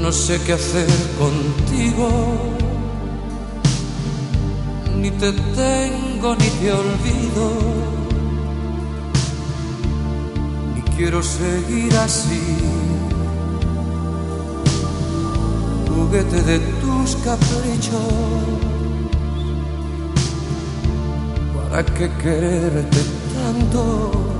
No sé qué hacer contigo, ni te tengo ni te olvido, ni quiero seguir así, juguete de tus caprichos. ¿Para qué quererte tanto